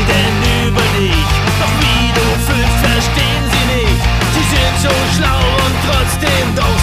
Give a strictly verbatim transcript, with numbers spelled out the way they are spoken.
reden über dich, doch wie du fühlst, verstehen sie nicht. Sie sind so schlau und trotzdem doch